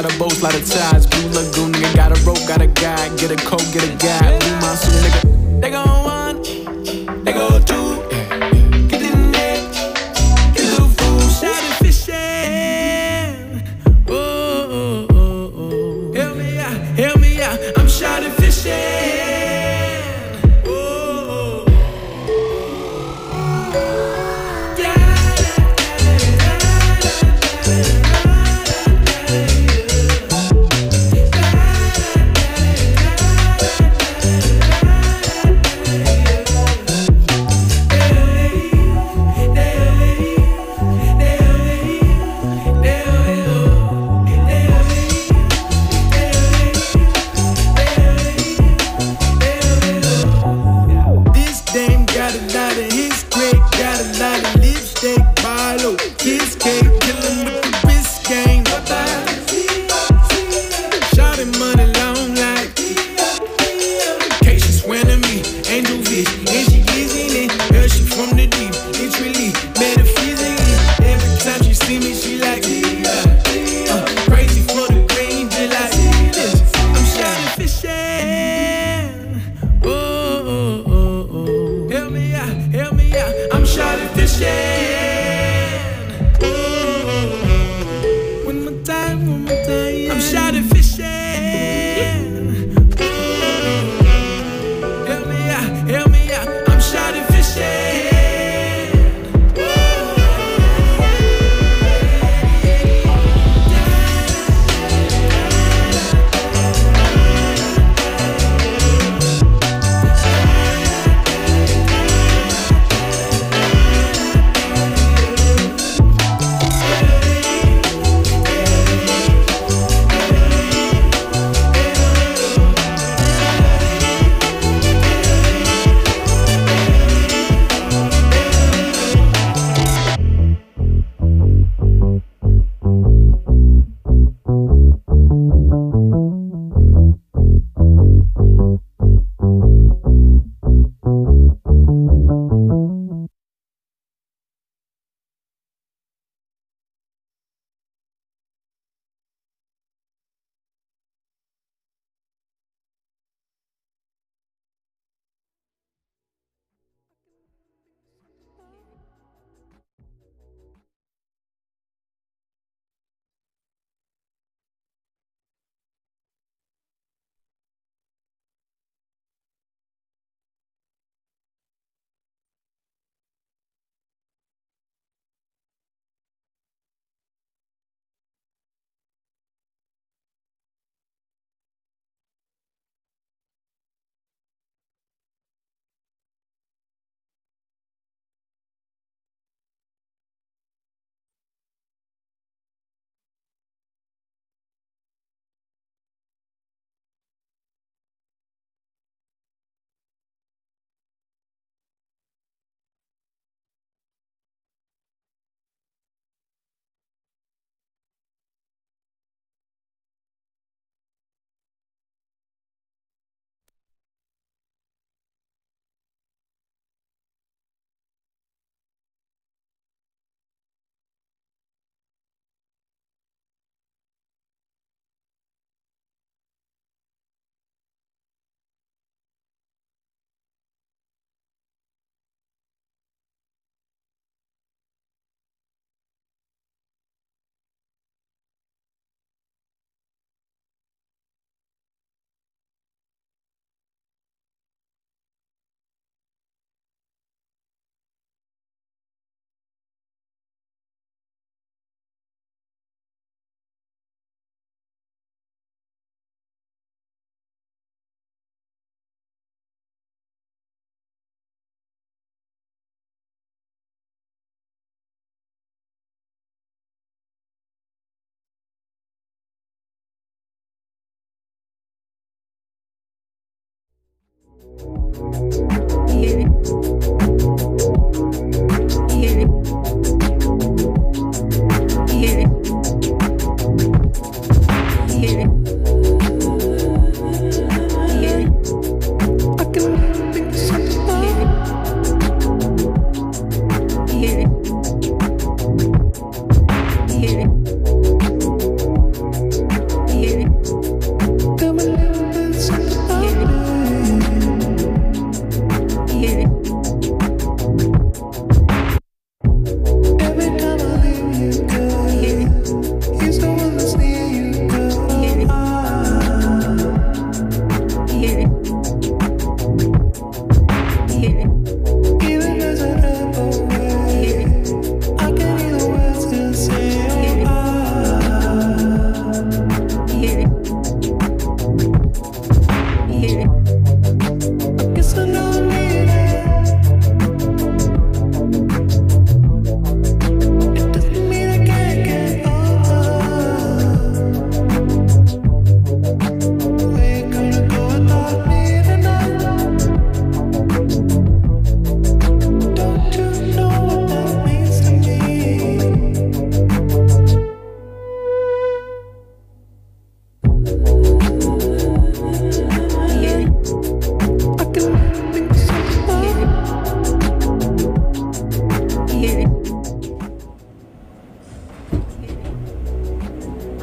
lot of boats, lot of tides. Blue Lagoon, nigga, got a rope, got a guide. Get a coat, get a guide. Blue Monsoon, nigga. They gon' one, they go two. Get in the net, get a little food. Shot and fishing. Oh, oh, oh, oh. Help me out, I'm shot and fishing.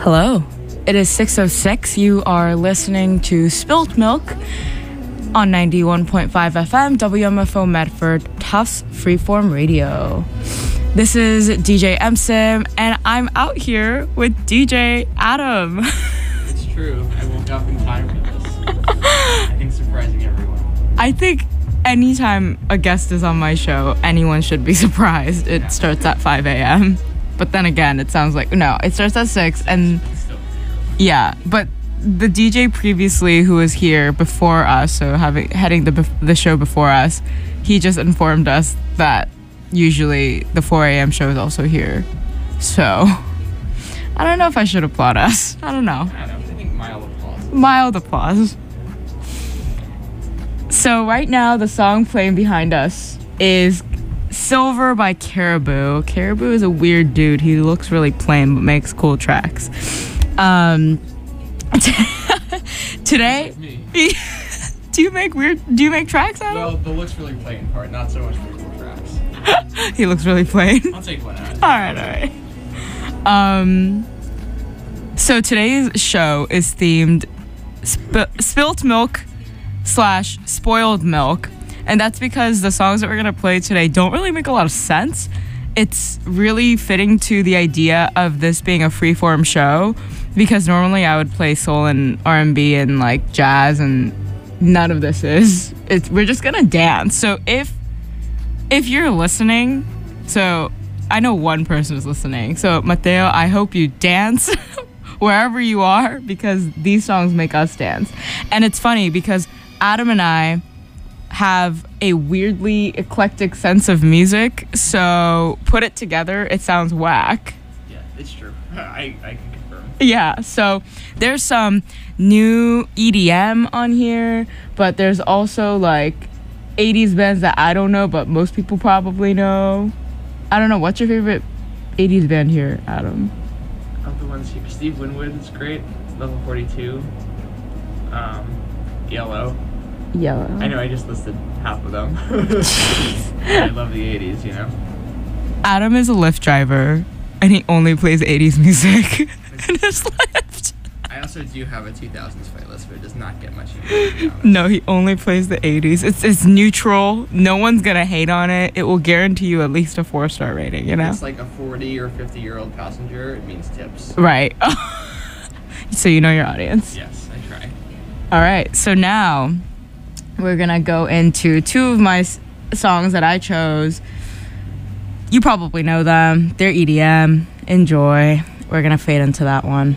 Hello. It is 6:06. You are listening to Spilt Milk on 91.5 FM, WMFO Medford, Tufts Freeform Radio. This is DJ MSim, and I'm out here with DJ Adam. It's true. I woke up in time for this. I think surprising everyone. I think anytime a guest is on my show, anyone should be surprised. It starts at 5 a.m. But then again, it sounds like, no, it starts at 6 and yeah, but the DJ previously who was here before us, so heading the show before us, he just informed us that usually the 4 a.m. show is also here. So, I don't know if I should applaud us. I don't know. I think mild applause. Mild applause. So right now, the song playing behind us is Silver by Caribou. Caribou is a weird dude. He looks really plain but makes cool tracks. Today, do you make tracks out of? Well, the looks really plain part, not so much the cool tracks. He looks really plain. I'll take one out. All right. So today's show is themed Spilt Milk / Spoiled Milk. And that's because the songs that we're going to play today don't really make a lot of sense. It's really fitting to the idea of this being a freeform show, because normally I would play soul and R&B and like jazz, and none of this is. We're just going to dance. So if you're listening, so I know one person is listening. So Mateo, I hope you dance wherever you are, because these songs make us dance. And it's funny because Adam and I have a weirdly eclectic sense of music, so put it together, it sounds whack. Yeah, it's true. I can confirm. Yeah, so there's some new EDM on here, but there's also like 80s bands that I don't know, but most people probably know. I don't know, what's your favorite 80s band here, Adam? Of the ones here, Steve Winwood is great. Level 42. Yellow. I know I just listed half of them. I love the 80s, you know? Adam is a Lyft driver, and he only plays 80s music in his Lyft. I also do have a 2000s playlist, but it does not get much in. No, he only plays the 80s. It's neutral. No one's gonna hate on it. It will guarantee you at least a 4-star rating, you know? If it's like a 40 or 50-year-old passenger, it means tips. Right. So you know your audience. Yes, I try. All right, so now we're gonna go into two of my songs that I chose. You probably know them. They're EDM. Enjoy. We're gonna fade into that one.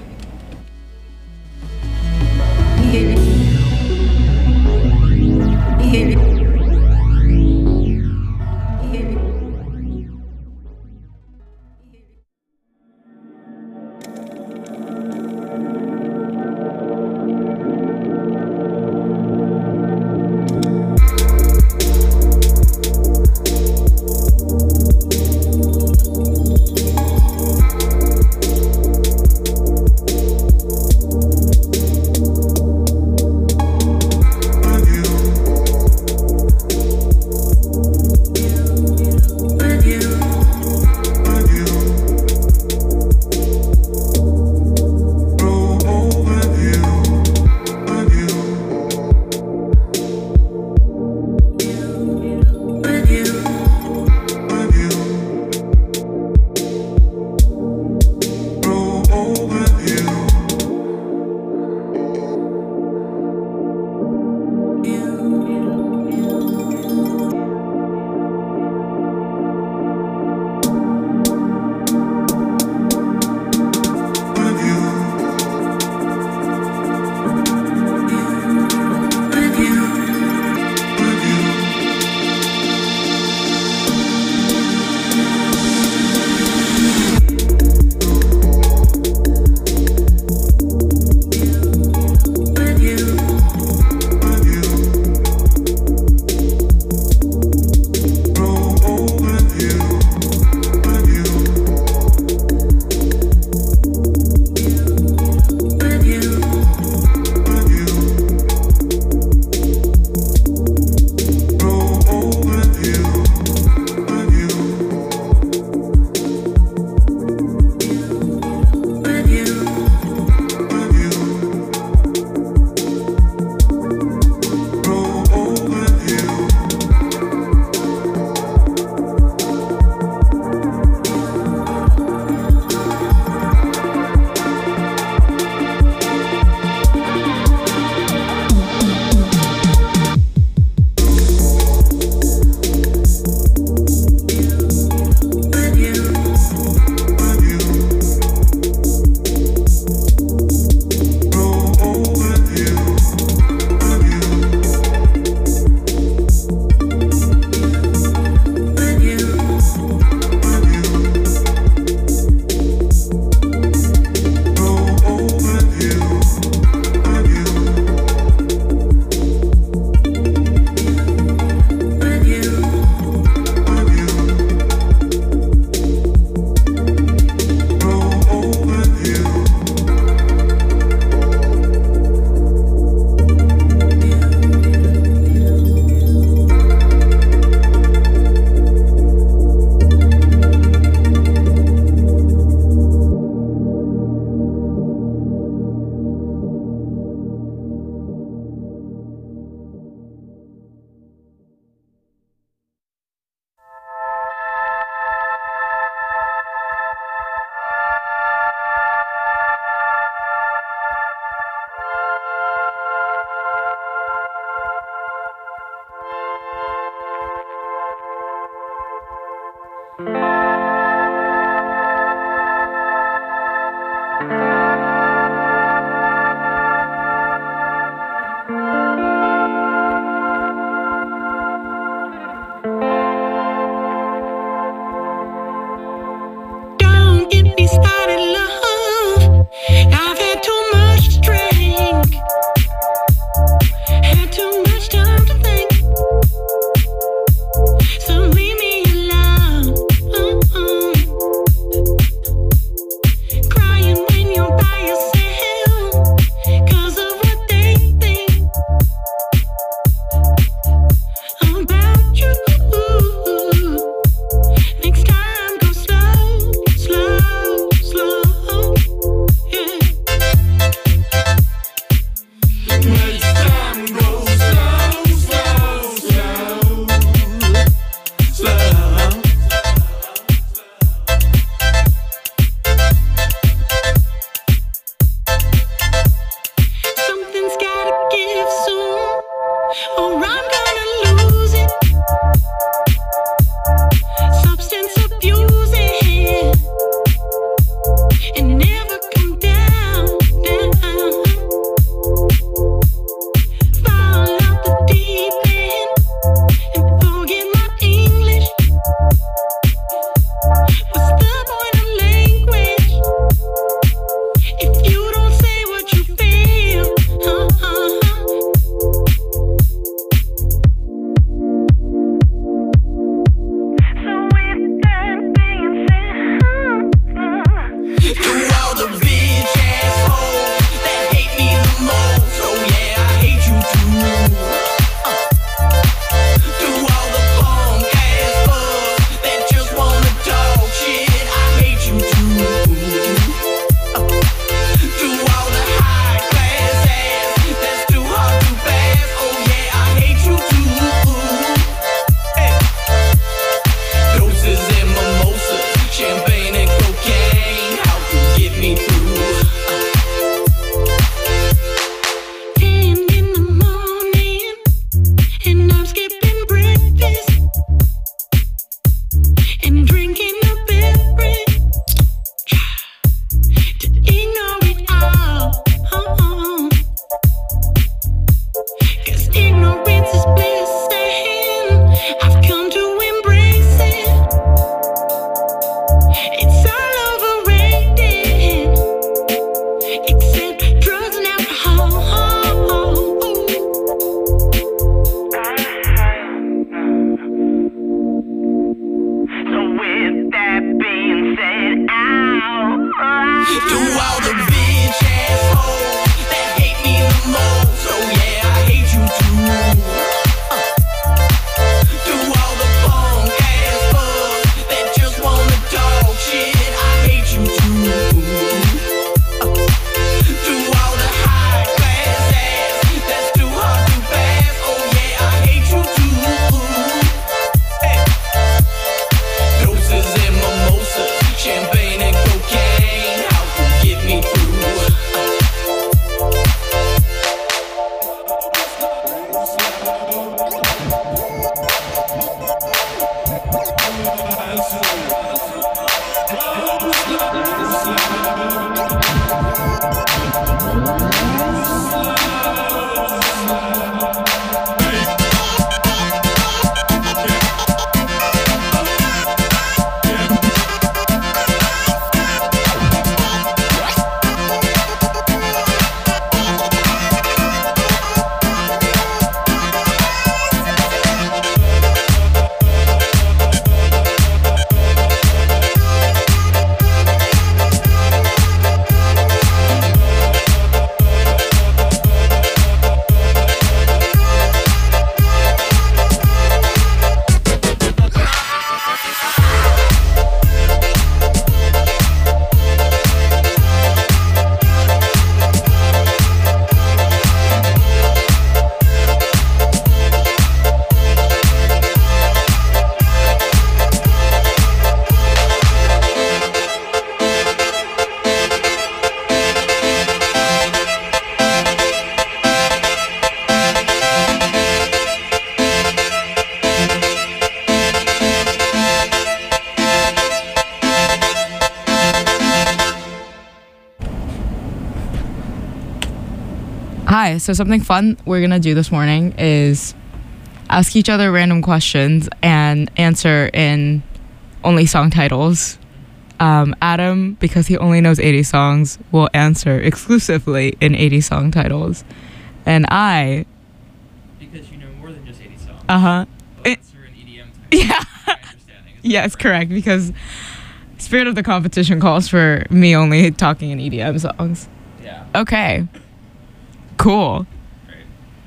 Hi. So something fun we're going to do this morning is ask each other random questions and answer in only song titles. Adam, because he only knows 80 songs, will answer exclusively in 80 song titles. And I... Because you know more than just 80 songs. Uh-huh. Will answer in EDM title. Yeah. My understanding. Yes, correct. Because spirit of the competition calls for me only talking in EDM songs. Yeah. Okay. Cool. Great.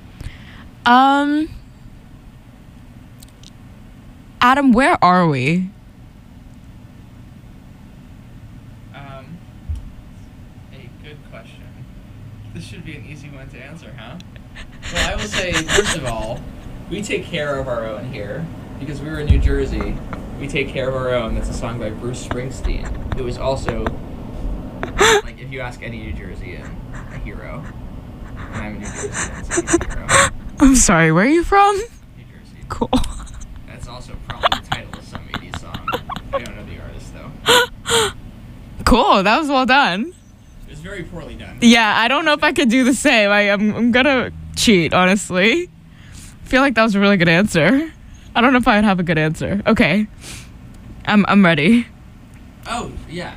Adam, where are we? A good question. This should be an easy one to answer, huh? Well, I will say, first of all, we take care of our own here. Because we were in New Jersey, we take care of our own. That's a song by Bruce Springsteen. It was also, like, if you ask any New Jerseyan, a hero. And I'm a New Jerseyan, so he's a hero. I'm sorry, where are you from? New Jersey. Cool. That's also probably the title of some 80s song. I don't know the artist, though. Cool, that was well done. It was very poorly done. Yeah, I don't know if I could do the same. I'm gonna cheat, honestly. I feel like that was a really good answer. I don't know if I'd have a good answer. Okay. I'm ready. Oh, yeah.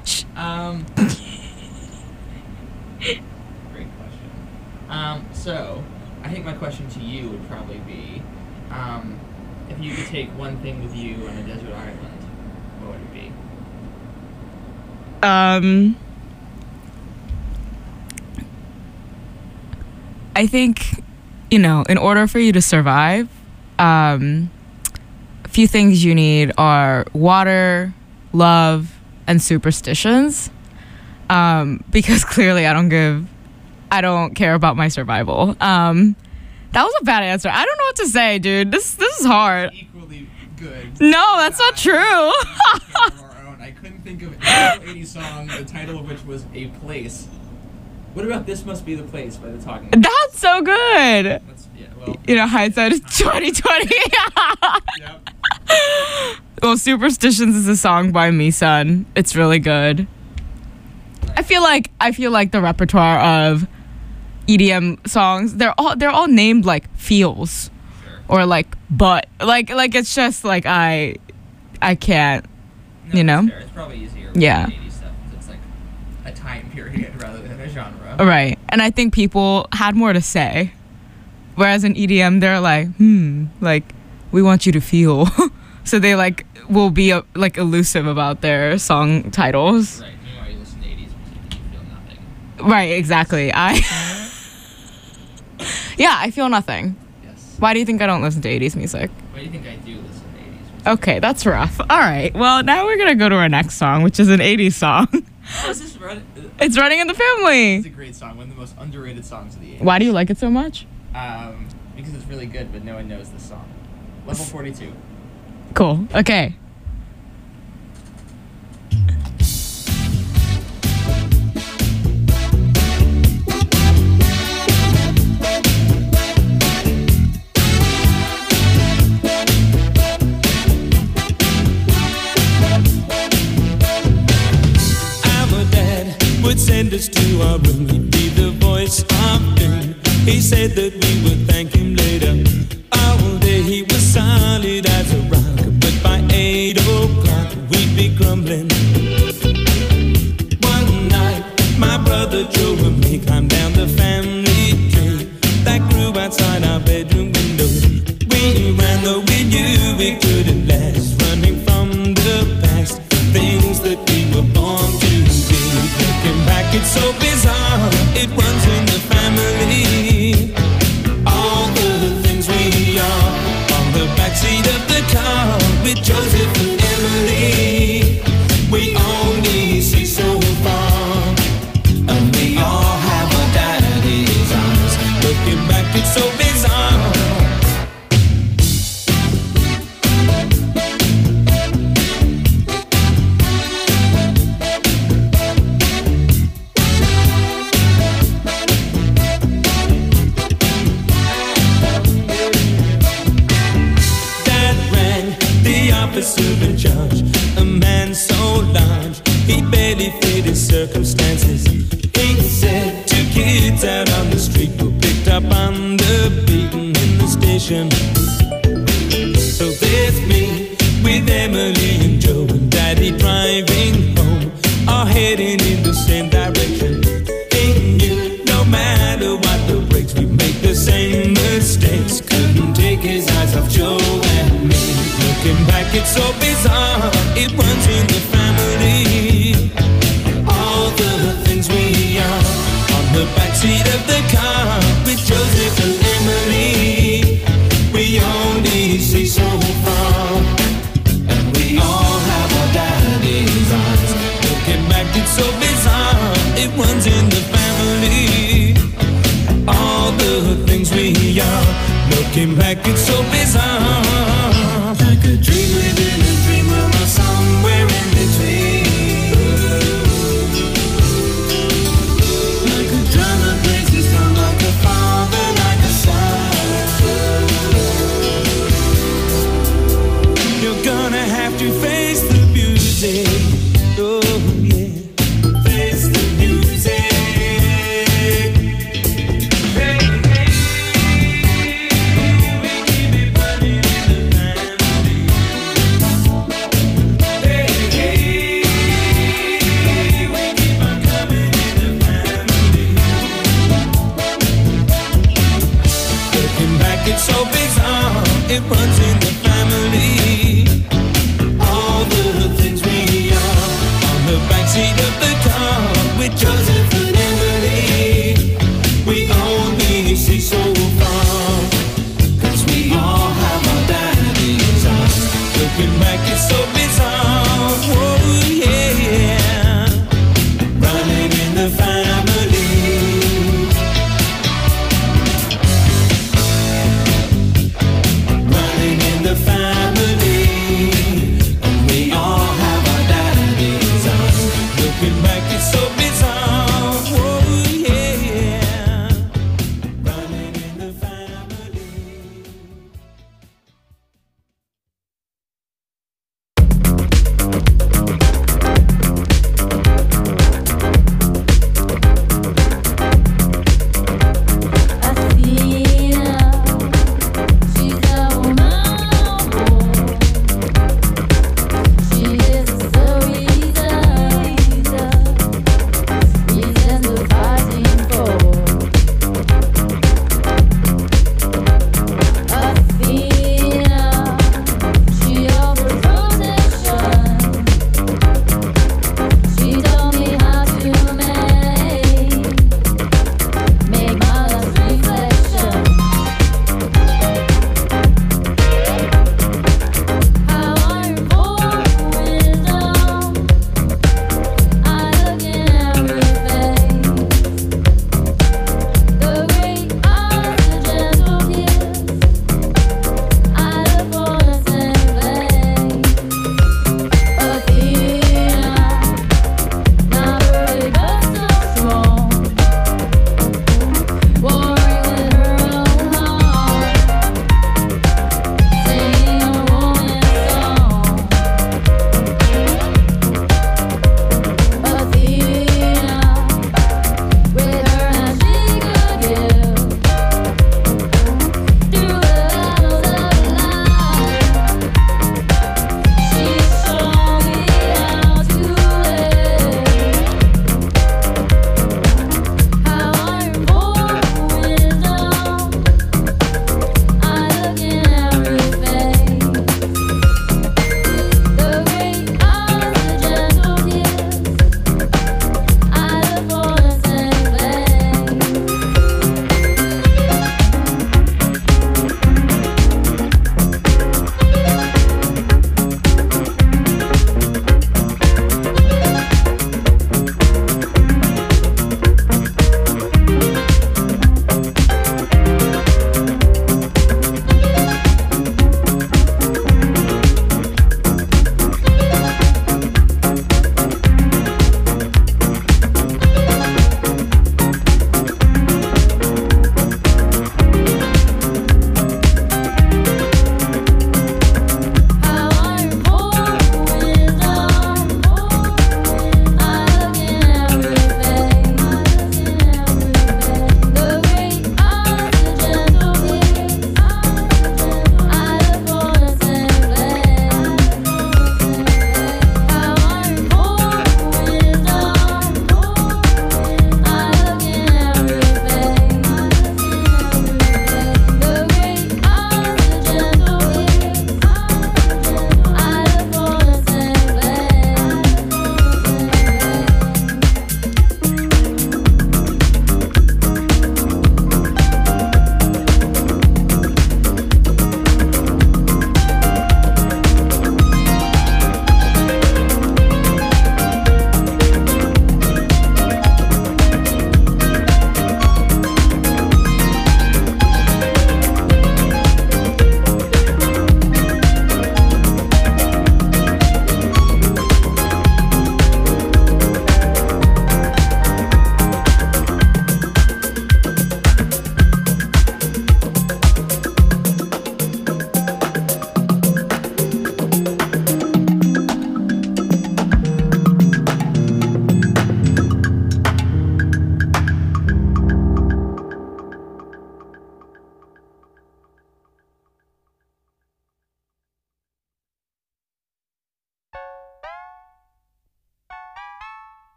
Great question. So, I think my question to you would probably be, if you could take one thing with you on a desert island, what would it be? I think, in order for you to survive, a few things you need are water, love, and superstitions. Because clearly I don't care about my survival. That was a bad answer. I don't know what to say, dude. This is hard. Equally good. No, that's not true. I couldn't think of any 80s song, the title of which was A Place. What about This Must Be the Place by the Talking Heads? That's so good. Yeah, well, Hindsight is 2020. yep. Well, Superstitions is a song by Me Son. It's really good. I feel like the repertoire of EDM songs, they're all named like feels Sure. or like but like it's just like I can't, No, that's fair. It's probably easier with Yeah. 80s stuff because it's like a time period rather than a genre. Right. And I think people had more to say. Whereas in EDM, they're like, like, we want you to feel. So they like will be like elusive about their song titles. Right. Meanwhile, you listen to 80s music and you feel nothing. Right, exactly. I feel nothing. Yes. Why do you think I don't listen to 80s music? Why do you think I do listen to 80s music? Okay, that's rough. All right. Well, now we're going to go to our next song, which is an 80s song. Oh, is this right? It's Running in the Family. It's a great song. One of the most underrated songs of the 80s. Why do you like it so much? Because it's really good, but no one knows this song. Level 42. Cool. Okay. Would send us to our room, he'd be the voice of doom. He said that we would thank him later. All day he was solid as a rock, but by 8 o'clock we'd be grumbling. One night my brother Joe and me climbed down the family tree that grew outside our bedroom window. We ran though we knew it couldn't last, running from the past, things that we were born to be. Looking back, it's so bizarre, it runs in the family. All the things we are on the backseat of the car with Joseph and Emily. We only see so far, and we all have our daddy's eyes. Looking back, it's so bizarre. Officer in charge, a man so large, he barely fit his circumstances. He said 2 kids out on the street were picked daddy driving home, all heading in the same direction. Ain't you, no matter what the breaks, we make the same mistakes. Couldn't take his eyes off Joe and me. Looking back, it's so bizarre, it runs in the family. All the things we are on the backseat of the car with Joseph and Emily. We only see so far, and we all have our daddy's eyes. Looking back, it's so bizarre, it runs in the family. All the things we are, looking back, it's so bizarre. Like a dream within a dream, or somewhere in between. Like a drama plays its come like a father, like a son. You're gonna have to face the music. Oh yeah, face the music. Hey, hey, we keep it running in the family. Hey, hey, we keep on coming in the family. Looking back, it's so bizarre, it runs in the family. All the things we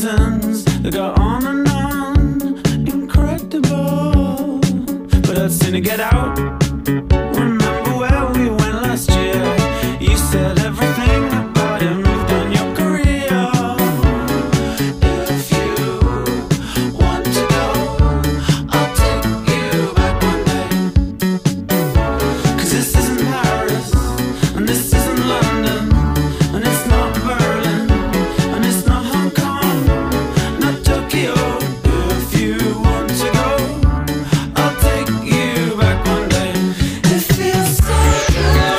seasons that go on and on, incredible. But I'd sooner get out. Remember where we went last year? You said everything about him moved on your career. If you want to go, I'll take you back one day. 'Cause this isn't Paris, and this isn't London, and it's not Berlin, and it's not Hong Kong, not Tokyo. If you want to go, I'll take you back one day. It feels so good.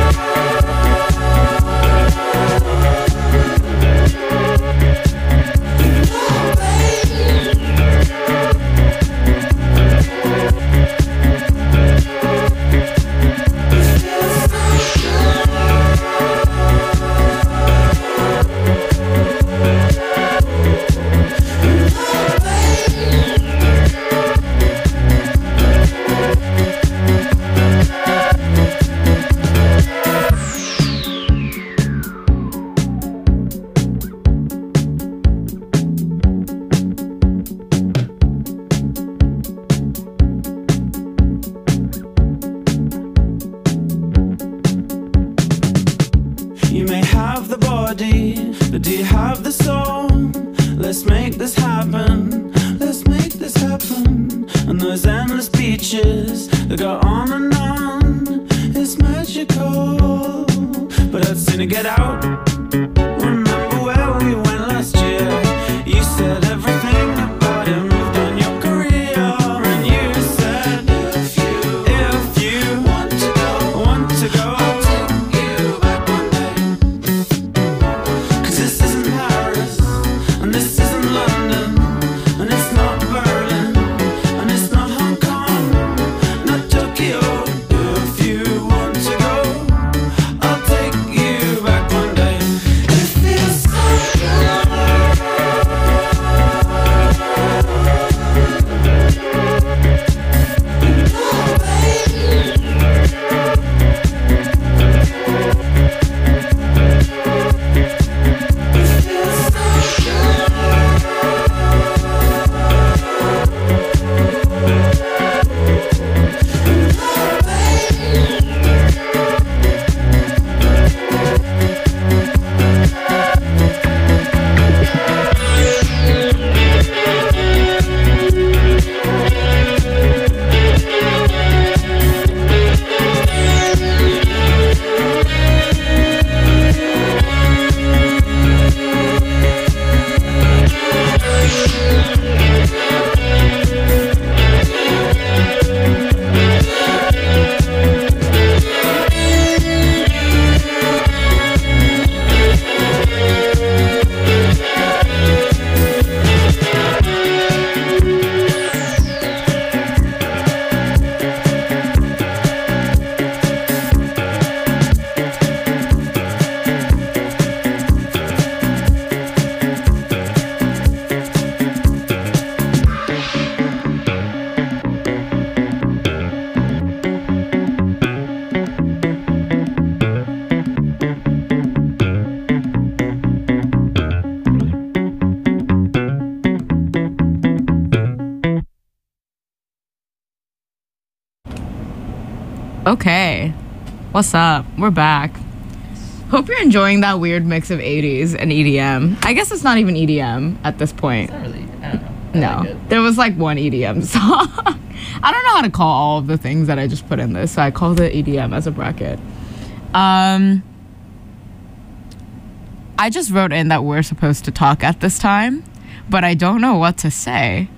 You may have the body, but do you have the soul? Let's make this happen. Let's make this happen. And those endless beaches that go on and on, it's magical. But I'd sooner get out. Remember where we went last year? You said everything about him moved on your career. And you said if you want to go, I'll take you back one day. 'Cause this isn't Paris, and this isn't London, and it's not Berlin, and it's not Hong Kong, not Tokyo. If you want to go, I'll take you back one day. It feels so good. Okay, what's up? We're back. Hope you're enjoying that weird mix of 80s and EDM. I guess it's not even EDM at this point. It's not really, I don't know. I like No, it. there was like one EDM song. I don't know how to call all of the things that I just put in this, so I called it EDM as a bracket. I just wrote in that we're supposed to talk at this time, but I don't know what to say.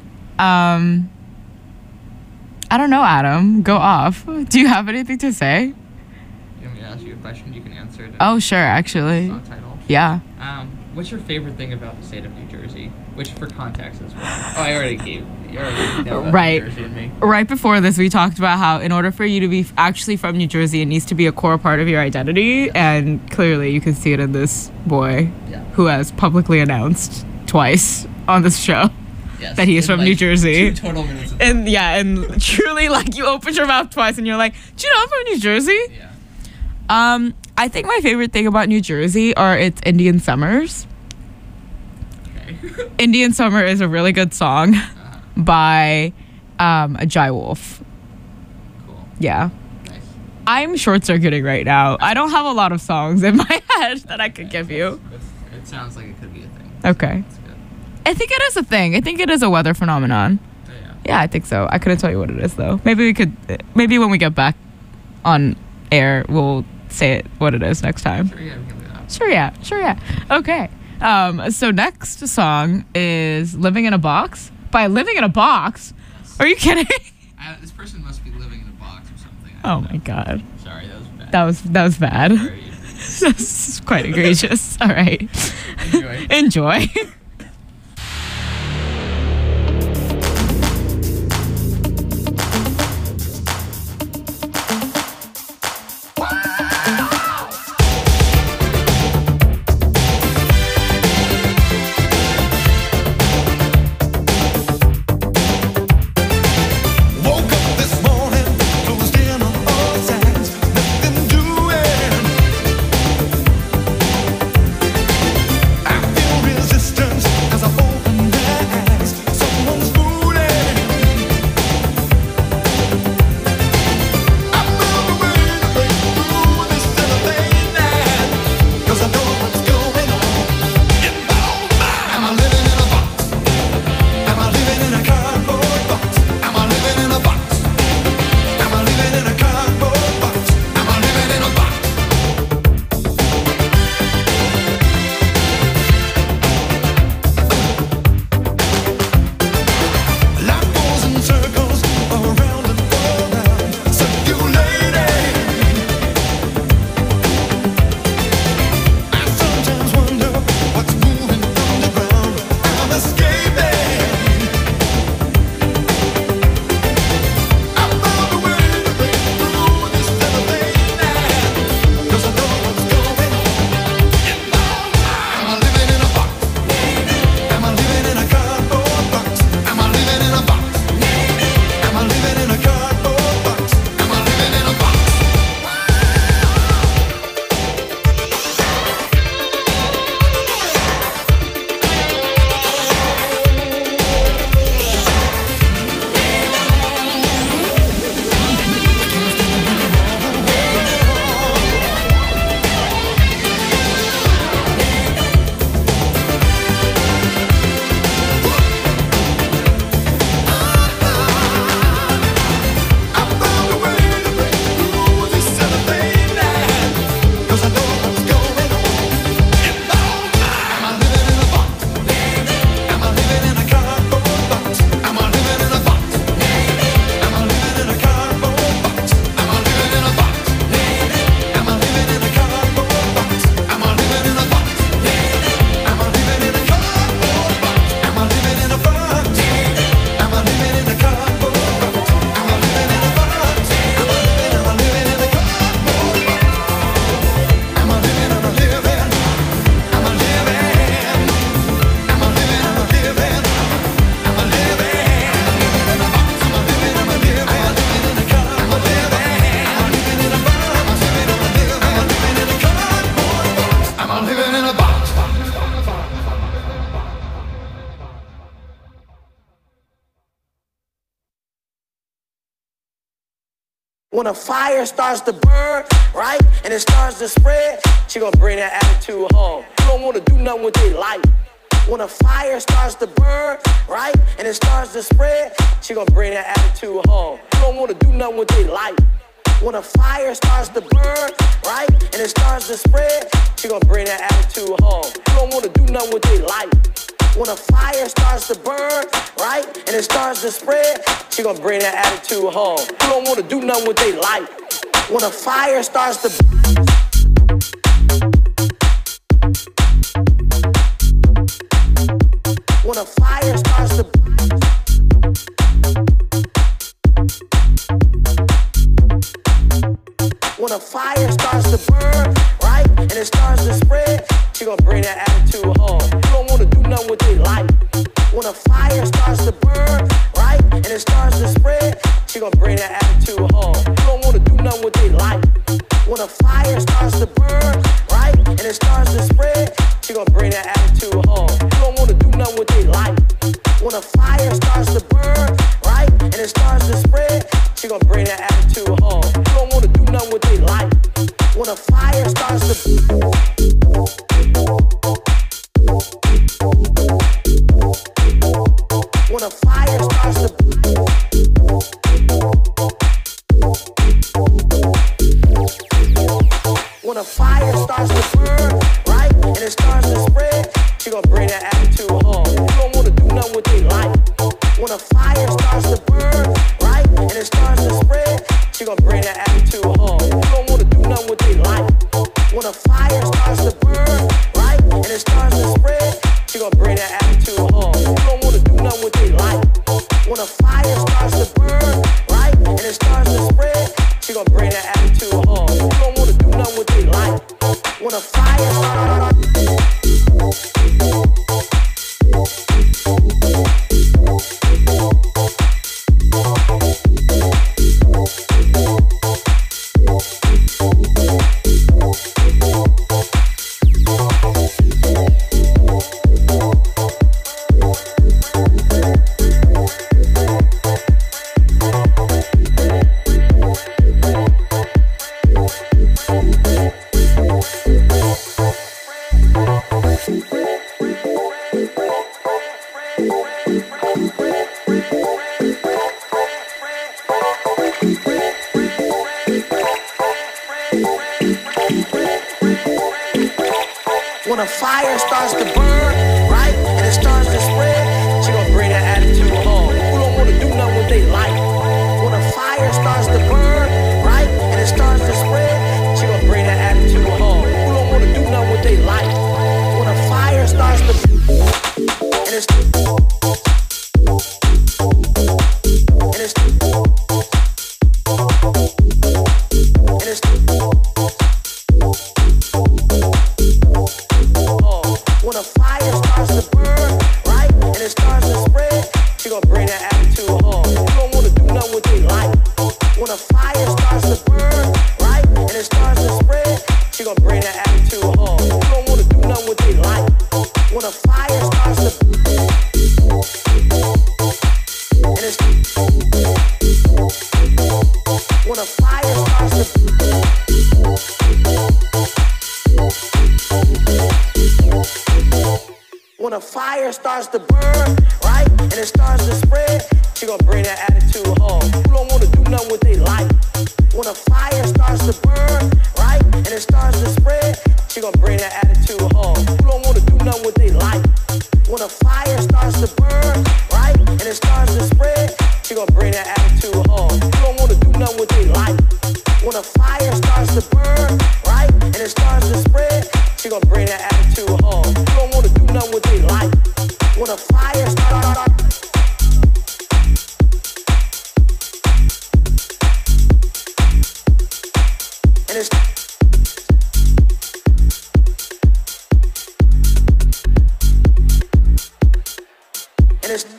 I don't know, Adam. Go off. Do you have anything to say? You want me to ask you a question? You can answer it. Oh, sure, actually. Song title. Yeah. What's your favorite thing about the state of New Jersey? Which, for context, as well. Oh, I already gave. You already know about Right. New Jersey and me. Right before this, we talked about how in order for you to be actually from New Jersey, it needs to be a core part of your identity. And clearly, you can see it in this boy Yeah. who has publicly announced twice on this show Yes. that he is In, from like, New Jersey. 2 total minutes of And yeah, and truly, like, you opened your mouth twice and you're like, do you know I'm from New Jersey? Yeah. I think my favorite thing about New Jersey are its Indian summers. Okay. Indian Summer is a really good song by Jai Wolf. Cool. Yeah. Nice. I'm short circuiting right now. I don't have a lot of songs in my head that I could give you. It sounds like it could be a thing. Okay. That's good. I think it is a thing. I think it is a weather phenomenon. Oh, yeah. Yeah, I think so. I couldn't tell you what it is though. Maybe when we get back on air, we'll say it what it is next time. Sure, yeah, we can do that. Sure, yeah. Okay. So next song is Living in a Box by Living in a Box. Are you kidding? This person must be living in a box or something. Oh my god. Sorry, that was bad. That was bad. Sorry. This is quite egregious. All right. Enjoy. Enjoy. Woke up this morning, closed in on all sides, nothing doing. I feel resistance as I open my eyes. Someone's fooling. I found a way to break through this cellophane line, 'cause I know what's going on. Am I living in a box? Am I living in a cardboard box? Am I living in a box? Am I living in a cardboard box? Am I living in a box? Life goes in circles, around and around, circulating. I sometimes wonder what's moving underground. I'm escaping. I found a way to break through this cellophane line, 'cause I know what's going on. Am I living in a box? Am I living in a cardboard box? Am I living in a box? Am I living in a cardboard box? Am I living in a box? I found a way to break through this cellophane line, 'cause I know what's going on. Am I living in a box? Am I living in a cardboard box? Am I living in a box? Am I living in a cardboard box? Am I living in a box? Am I living in a cardboard box? Am I living in a box? Am I living in a cardboard box? Am I living in a box? Am I living in a cardboard box? Am I living in a box? Am I living in a cardboard box? Am I living, am I living? Am I living? Am I living, am I living? Am I living? In a box? Am I living, am I living? Am I living in a cardboard? Am I living? Am I living in a box? Am I living, am I living? Am I living in a cardboard box? Am I living in a box? When a fire starts to burn, right, and it starts to spread, she gonna bring that attitude home. You don't wanna do nothing with their life. When a fire starts to burn, right, and it starts to spread, she gonna bring that attitude home. You don't wanna do nothing with their life. When a fire starts to burn, right, and it starts to spread, she gonna bring that attitude home. You don't wanna do nothing with their life. When a fire starts to burn, right, and it starts to spread, she gonna bring that attitude home. You don't wanna do nothing with their life. When a fire starts to when a fire starts to when a fire starts to burn, right, and it starts to spread, she gonna bring that attitude home. You don't wanna do nothing with their life. When a fire starts to burn, right, and it starts to spread, she gonna bring that attitude home. You don't wanna do nothing with their life. When a fire starts to burn, right, and it starts to spread, she gonna bring that attitude home. You don't wanna do nothing with their When a fire starts to burn, right, and it starts to spread, she gonna bring that attitude home. You don't wanna do nothing with their life. When a fire starts to when a fire starts to when a fire starts to burn, right, and it starts to spread, she gonna bring that attitude home. You don't wanna do nothing with their life. When a fire starts to burn, right, and it starts to spread, she gonna bring that attitude home. You don't wanna do nothing with their life. When a fire starts to burn, right, and it starts to spread, she gonna bring that attitude home. You don't wanna do nothing with their life. When a fire starts to burn, right, and it starts to spread, she gonna bring that attitude home. You don't wanna do nothing with their life. When a fire starts when a fire starts to burn, right, and it starts to spread, she gonna bring that attitude home. Who don't wanna do nothing with their life? When a fire starts to burn, right, and it starts to spread, she gonna bring that attitude home. Who don't wanna do nothing with their life? When a fire starts to and it's when a fire starts to burn, right, and it starts to spread, she gonna bring that attitude home. You don't wanna do nothing with their life. When a fire starts to burn, right, and it starts to spread, she gonna bring that attitude home. You don't wanna do nothing with their life. When a fire starts to and it's when a fire starts to when a fire starts to burn, right, and it starts to spread, she gonna bring that attitude home. You don't wanna do nothing with their life. When a fire starts to burn, right, and it starts to spread, she gonna bring that attitude home. You don't wanna do nothing with their life. When a fire starts to burn, right, and it starts to spread, she gonna bring that attitude home. You don't wanna do nothing with their life. When a fire starts to burn, right, and it starts to spread, she gonna bring that attitude home. You don't wanna do nothing with their life. When a fire starts and it's and it's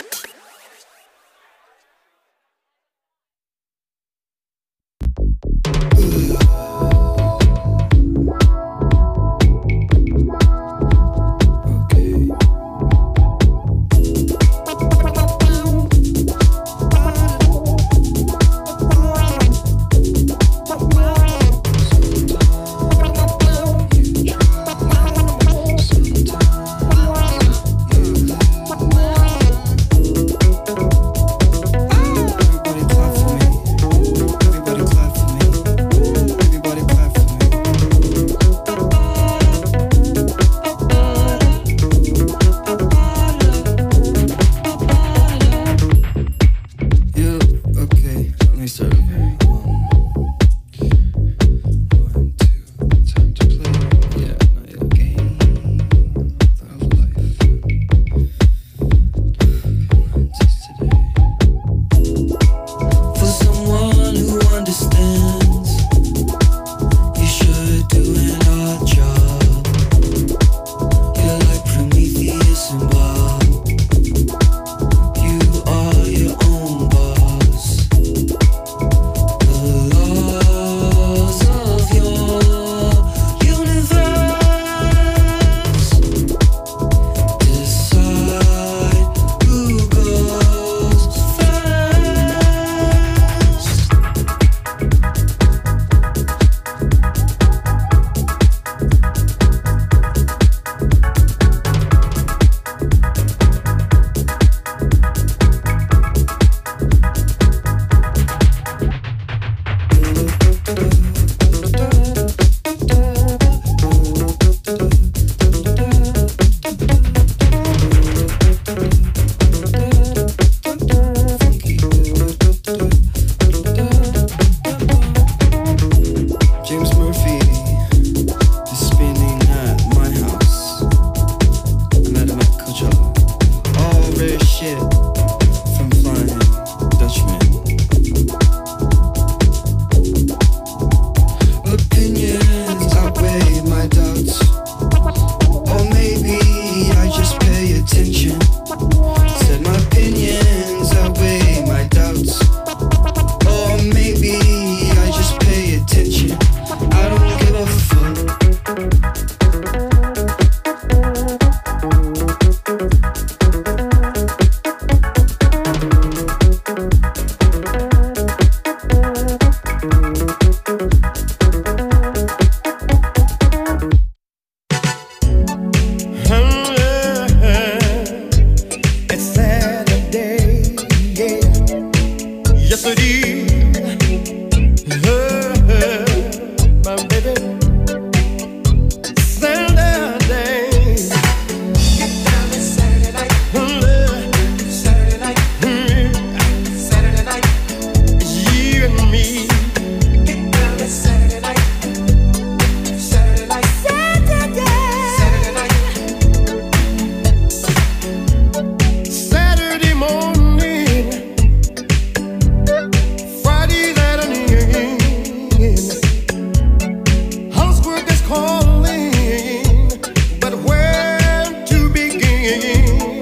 shit from Flying Dutchman. Opinions outweigh my doubts, or maybe I just pay attention. Said my opinions outweigh my doubts, or maybe I just pay attention. I don't give a fuck. It's Saturday, yeah. Yes, it is. My baby. Saturday. Get down this Saturday night. Saturday night. Saturday night. It's you and me. Get down this Saturday night. Saturday night. Saturday night. Saturday morning, Friday night again. Housework is calling, but where to begin?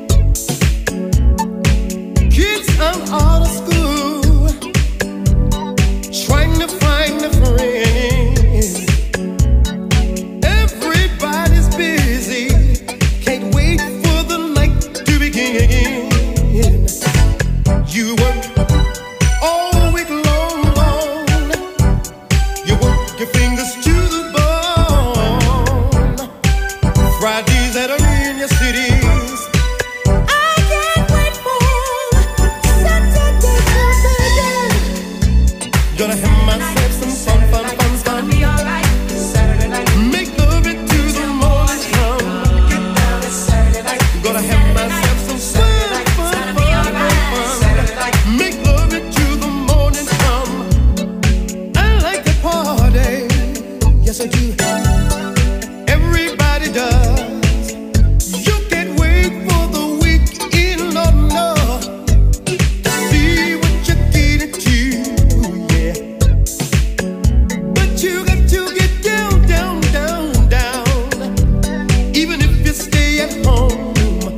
Kids out of school, trying to find a friend. Everybody's busy, can't wait for the night to begin. You work all week long, you work your fingers to the bone. Fridays that are in your cities, I can't wait for Saturday to begin. Gonna have myself some fun. Be alright. Saturday night. Make love it to the morning come. Get down this Saturday night. Gonna have myself some fun. Be alright. Saturday night. Make love it to the morning come. I like to party. Yes, I do. Everybody does. You can't wait for the weekend, no, no. To see what you're getting to, yeah. But you got to get down, down, down, down. Even if you stay at home,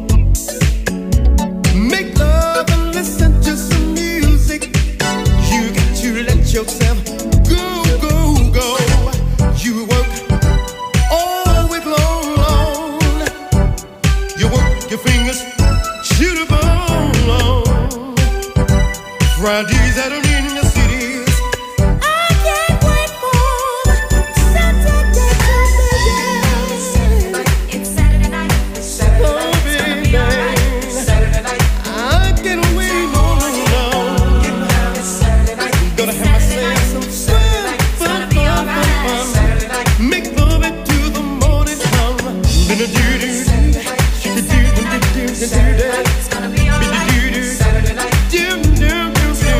make love and listen to some music. You got to let yourself go, go, go. You work all week long. You work your fingers to the bone. Fridays that are in your cities, I can't wait for Saturday to begin. It's Saturday night. Saturday night. It's gonna be alright. Saturday night. I can't wait no. Get down this Saturday night. Gonna have myself some fun. Saturday night. Make love it to the morning come. Do-do-do-do. Saturday night. It's gonna be alright. Saturday night. Do-do-do-do.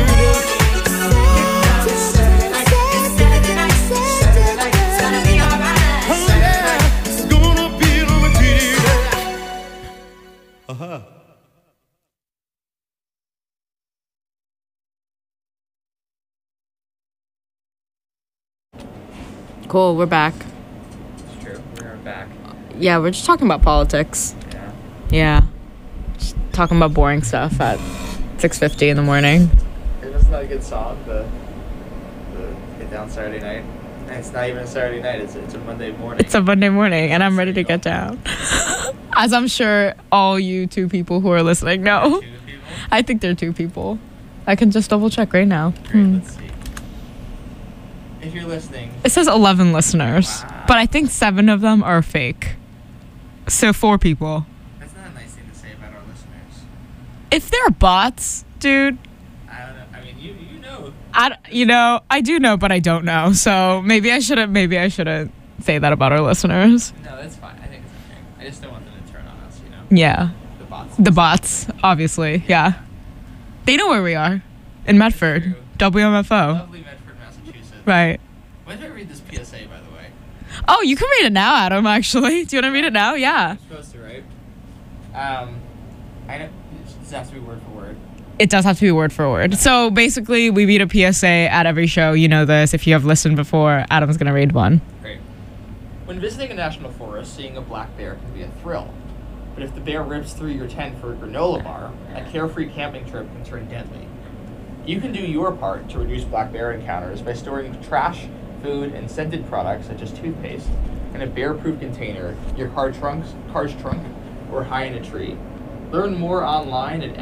Cool, we're back. It's true. We're back. Yeah, we're just talking about politics. Yeah. Yeah. Just talking about boring stuff at 6:50 in the morning. Isn't that a good song? The Get Down Saturday Night. And it's not even a Saturday night. It's a Monday morning. It's a Monday morning, and I'm ready to get down. As I'm sure all you two people who are listening know. Two people. I think they're two people. I can just double check right now. Great. Let's see. If you're listening, It says 11 listeners, Wow. but I think 7 of them are fake. So 4 people. that's not a nice thing to say about our listeners. If they're bots, dude, I don't know. I mean, you know. I do know, but I don't know. So maybe I shouldn't say that about our listeners. No, that's fine. I think it's okay. I just don't want them to turn on us, you know? Yeah. The bots. The bots, obviously. Yeah. They know where we are. In Medford. True. WMFO. Lovely Medford, Massachusetts. Right. When did I read this PSA, by the way? Oh, you can read it now, Adam, actually. Do you want to read it now? Yeah. I'm supposed to, right? I know. Does it have to be word for word? It does have to be word for word. So basically, we read a PSA at every show. You know this. If you have listened before, Adam's going to read one. Great. When visiting a national forest, seeing a black bear can be a thrill. But if the bear rips through your tent for a granola bar, a carefree camping trip can turn deadly. You can do your part to reduce black bear encounters by storing trash, food, and scented products such as toothpaste in a bear-proof container, your car's trunk, or high in a tree. Learn more online at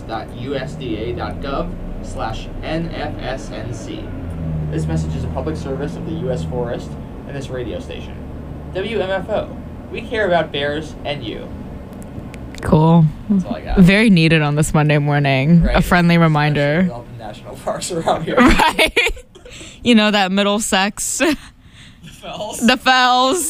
fs.usda.gov/NFSNC. This message is a public service of the U.S. Forest and this radio station. WMFO. We care about bears and you. Cool. That's all I got. Very needed on this Monday morning. Right. A friendly reminder. Especially with all the national parks around here. Right? You know, that Middlesex. The Fells. The Fells.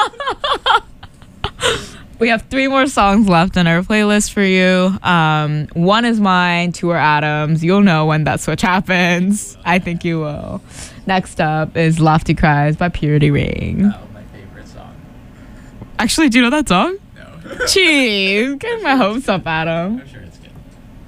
We have 3 more songs left in our playlist for you. One is mine, 2 are Adam's. You'll know when that switch happens. I think you will. Next up is Lofty Cries by Purity Ring. Oh, my favorite song. Actually, do you know that song? No. Jeez, getting my hopes up, Adam. I'm sure it's good.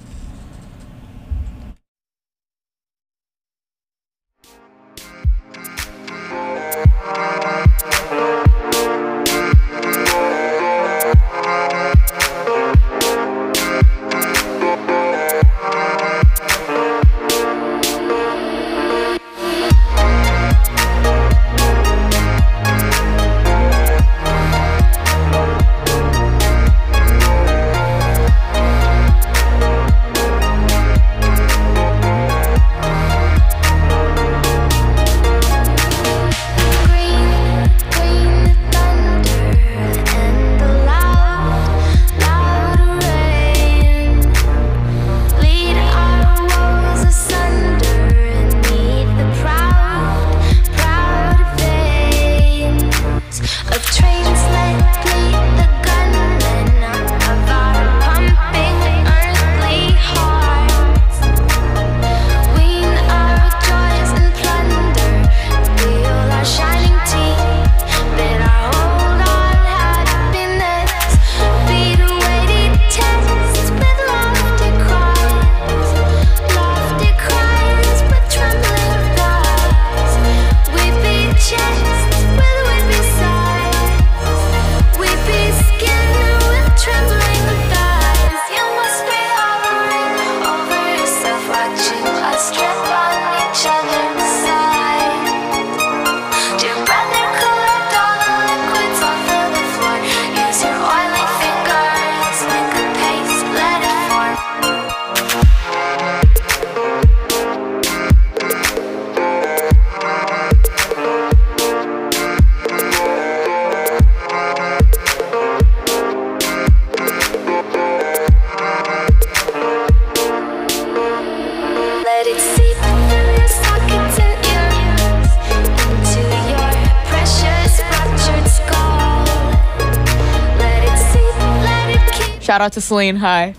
Shout out to Celine. Hi.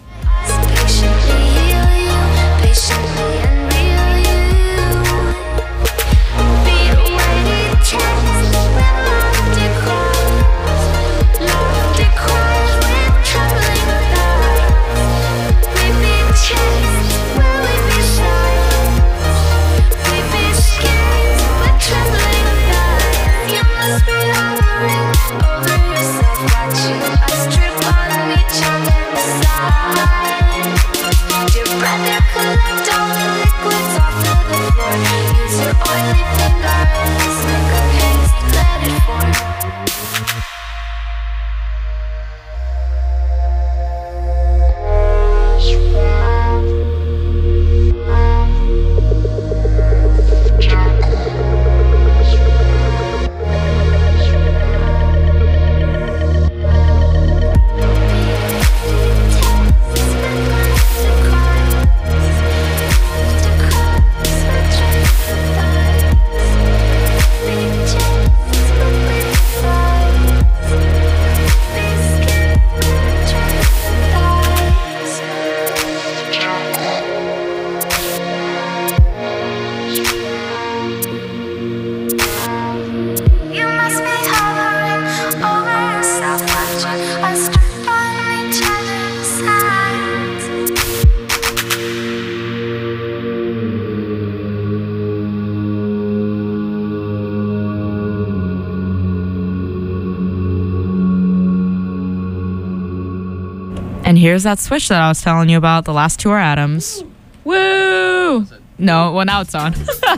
here's that switch that I was telling you about. The last two are atoms. Woo! No, well, now it's on.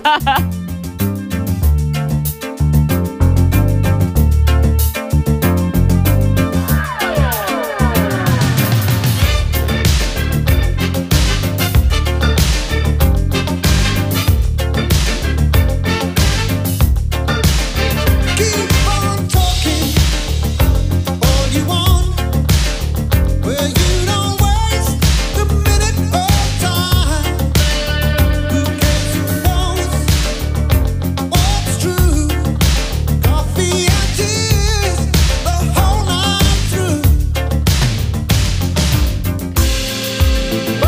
Keep on talking all you want, where you don't waste a minute of time. Who cares who knows what's true? Coffee and tears the whole night through.